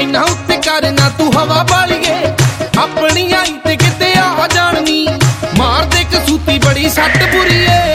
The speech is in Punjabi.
ਇਹਨਾਂ ਉੱਤੇ ਕਰਨਾ ਤੂੰ ਹਵਾ ਬਾਲੀਏ ਆਪਣੀ ਆਈ ਤੇ ਕਿਤੇ ਆ ਜਾਣਨੀ ਮਾਰਦੇ ਕਸੂਤੀ ਬੜੀ ਸੱਟ ਬੁਰੀਏ